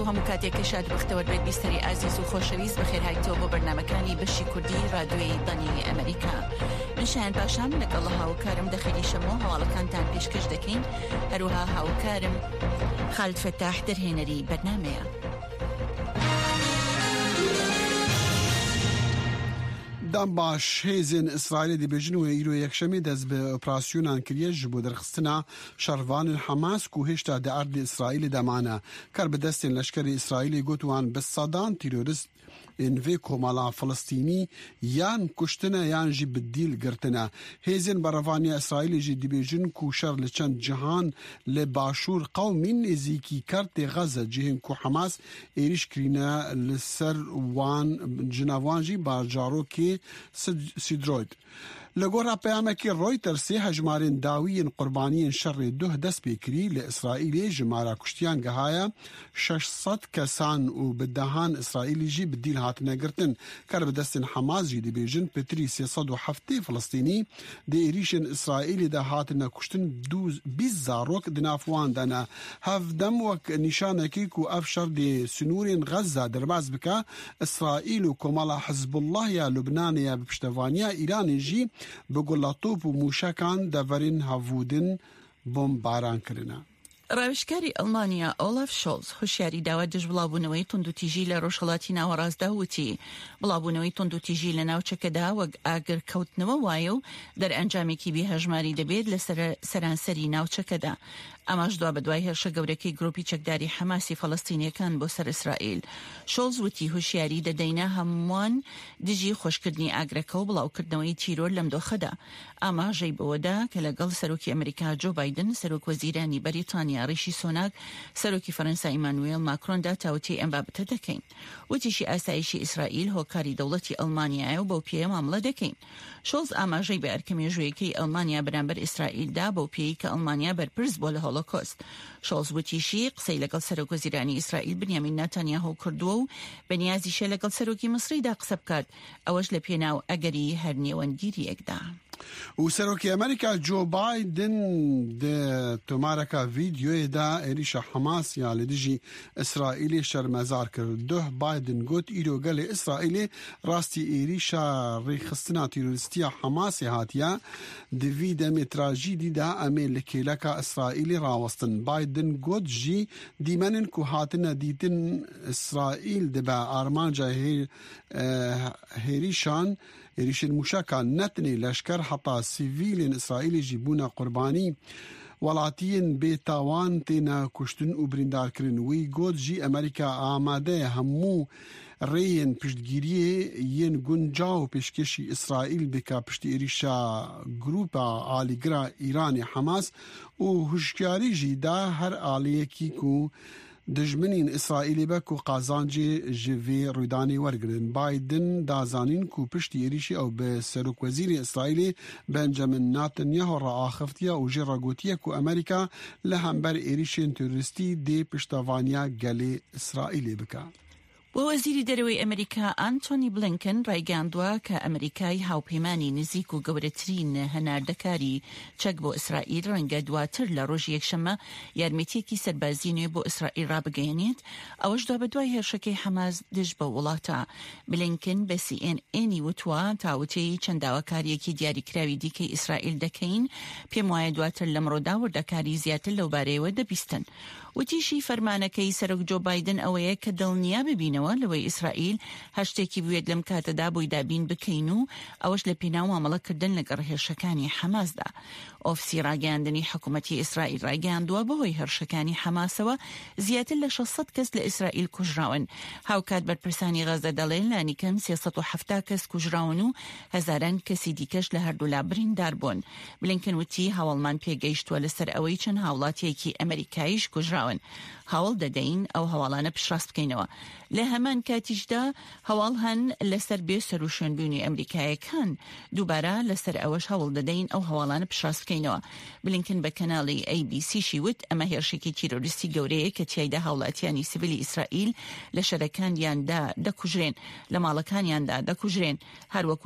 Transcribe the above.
هەموو کاتێک شاد بەختەوە بێت بیستەری ئازیز و خۆشەویست بەخێر هاتیتەوە بۆ بەرنامەکانی بەشی کوردی رادیۆی دانی ئەمریکا. منشان باشان لەگەڵ هاوکارم دەخەلی شەمۆ هەواڵەکانتان پێشکەش دەکەین. هەروها هاوکارم خالد فتاح دەرهێنەری بەرنامەیە. دام باش هێزن ئیسرائیل دەبێژن و ئیرۆ یەکشەمێ دەست بە ئۆپراسیۆنان کردیە ji بۆ دەرخستنا شەڕڤانên حەماس و هێشتا دە ئەردی ئیسرائیل دەمانە کار بەدەستێن لەشکری ئیسرائیلی گوتوان بە سەدان تیرۆریست ئنڤێ کۆمەڵا فلستینی یان کوشتنە یان ژی بدیل گرتنە. هێزن بەڕەوانیا ئیسرائیلی ژی دەبێژن و شەڕ لە چەند جیهان لە باشوور قەومین نێزیکی کارتێ غەزە جیهن و حەماس ئێریش کرینە لەسەر وان جناوانجی باجارۆکێ سیدرۆید. لەگۆڕا پەیامێکی ڕۆیتەرسێ هەژمارین داویین قوربانیین شەڕێ دوه دەست پێکری لە ئیسرائیلێ ژمارە کوشتیان گەهایە 600 کەسان و بدەهان ئیسرائیلیژی بدیل هاتنەگرتن کار بەدەستین حەمازی دەبێژن پتری 370 فلستینی دە ئێریشن ئیسرائیلی دا هاتنە کوشتن 20 زارۆک دنافواندەنە هەفدەم وەک نیشانێکی و ئەف شەڕ دێ سنوورین غەزە دەرباز بکە ئیسرائیل و کۆمەڵا حزب الله یا لوبنانیا بپشتەوانیا ئیرانیژی بگوڵاتۆپ و موشەکان دەڤەرین هەڤودن بۆمباران کردنە. ڕاوشکاری ئەڵمانیا ئۆلاف شۆڵز هۆشیاری داوا دژ بڵاوبوونەوەی توندوتیژی لە ڕۆژهەڵاتی ناوەڕاستدا وتی بڵاوبوونەوەی توندوتیژی لە ناوچەکەدا وەک ئاگر کەوتنەوە وایە و دەرئەنجامێکی بێهەژماری دەبێت لە سەرانسەری ناوچەکەدا. ئەماش دوا بەدوای هێرشە گەورەکەی گروپی چەکداری حەماسی فەڵەستینیەکان بۆ سەر ئیسرائیل. شۆڵز وتی هۆشیاری دەدەینە هەمووان دژی خۆشکردنی ئاگرەکە و بڵاوکردنەوەی تیرۆر لەم دۆخەدا. ئاماژەی بەوەدا کە لەگەڵ سەرۆکی ئەمریکا جۆ بایدن، سەرۆک وەزیرانی بەریتانیا ڕیشی سۆناک، سەرۆکی فەرەنسا ئیمانوێل ماکرۆندا تاوەتی ئەم بابەتە دەکەین. وتیشی ئاسایشی ئیسرائیل هۆکاری دەوڵەتی ئەڵمانیایە و بەو پێیە مامڵە دەکەین. شۆڵز ئاماژەی بە ئەرکەمێژوویەکەی ئەڵمانیا بەرامبەر ئیسرائیلدا بەو پێی کە ئەڵمانیا بەرپرس بۆ لە هۆلۆکۆست. شۆڵز وتیشی قسەی لەگەڵ سەرۆک وەزیرانی ئیسرائیل بنیامین ناتانیاهو کردووە و بەنیازیشە لەگەڵ سەرۆکی مسریدا قسە بکات، ئەوەش لە پێناو ئەگەری هەر نێوەندگیریەکدا. و سەرۆکی ئەمریکا جۆ بایدن تۆمارەکە ڤیدیۆیەدا ئێریشە حەماس یا لە دژی ئیسرائیلی شەرمەزار کرد. دوه بایدن گوت ئیرۆگەلێ ئیسرائیلی ڕاستی ئێریشە ڕێخستنا تیرۆریستیە حەماسی هاتیە دڤی دەمێتراژی دیدا ئەمێ لە کێلەکە ئیسرائیلی ڕاوەستن. بایدن گوت ژی دیمەنن کو هاتنە دیتن ئیسرائیل دەبە ئارمانجا هێریشان ئێریشن موشەکان نەتنێ لەشکەر حتا سیڤیلین ئیسرائیلی جی بوونە قوربانی وڵاتیین بێتاوان تێنە کوشتن و بریندارکردن. وی گوت ژی ئەمریکا ئامادەیە هەموو ڕێیەن پشتگیریە یەن گونجا و پێشکەشی ئیسرائیل بکە پشتی ئێریشە گروپە ئالیگرا ئیرانی حەماس و هوشیاریژی دا هەر ئالیەکی و دژمنین ئیسرائیلی بەک و قازانجی ژڤێ ڕوودانی وەرگرن. بایدن دازانین کو پشتی ئێریشی ئەو بە سەرۆک وەزیری ئیسرائیلی بەنجەمین ناتەنیاهۆ ڕائاخفتیە و ژێ ڕەگوتیە کو ئەمریکا لە هەمبەر ئێریشên تۆریستی دێ پشتەوانیا گەلێ ئیسرائیلی بکە. وەزیری دەرەوەی ئەمریکا ئانتۆنی بلینکن ڕایگاندووە کە ئەمریکای هاوپەیمانی نزیک و گەورەترین هەناردەکاری چەک بۆ ئیسرائیل ڕەنگە دواتر لە ڕۆژی یەکشەممە یارمەتیەکی سەربازی نوێ بۆ ئیسرائیل ڕابگەیەنێت، ئەوەش دوا بەدوای هێرشەکەی حەماس دژ بە وڵاتە. بلینکن بە CNN وتووە تاوتەی چەند داواکاریەکی دیاریکراوی دیکەی ئیسرائیل دەکەین، پێم وایە دواتر لەمڕۆدا وردەکاری زیاتر لەو بارەیەوە دەبیستن. وتیشی فەرمانەکەی سەرۆک جۆ بایدن ئەوەیە کە دڵنیا ببینەوە لەوەی ئیسرائیل هەشتێکی بوێت لەم کاتەدا بۆی دابین بکەین و ئەوەش لە پێناو مامەڵەکردن لەگەڵ هێرشەکانی حەماسدا. ئۆفسی ڕاگەاندنی حکوومەتی ئیسرائیل ڕاگەاندووە بەهۆی هێرشەکانی حەماسەوە زیاتر لە 600 کەس لە ئیسرائیل کوژراون. هاوکات بەرپرسانی غەزە دەڵێن لانیکەم 370 کەس کوژراون و هەزاران کەسی دیکەش لە هەردوولا بریندار بوون. بلینکن وتی هەوڵمان پێگەیشتووە لەسەر ئەوەی چەند هاوڵاتیەکی ئەمریکاییش کوژراون. هەوڵ دەدەین ئەو هەواڵانە پشڕاست بکەینەوە. لە هەمان کاتیشدا هەواڵ هەن لەسەر بێ سەر و شوێنبوونی ئەمریکایەکان دووبارە لەسەر ئەوەش هەوڵ دەدەین ئەو هەواڵانە پشڕاست بکەینەوە. بلینکن بە کەناڵی ABC شیوت ئەمە هێرشێکی تیرۆریستی گەورەیە کە تیایدا هاوڵاتیانی سیڤیلی ئیسرائیل لە شەرەکانیاندا دەکوژرێن، لە ماڵەکانیاندا دەکوژرێن، هەروەکو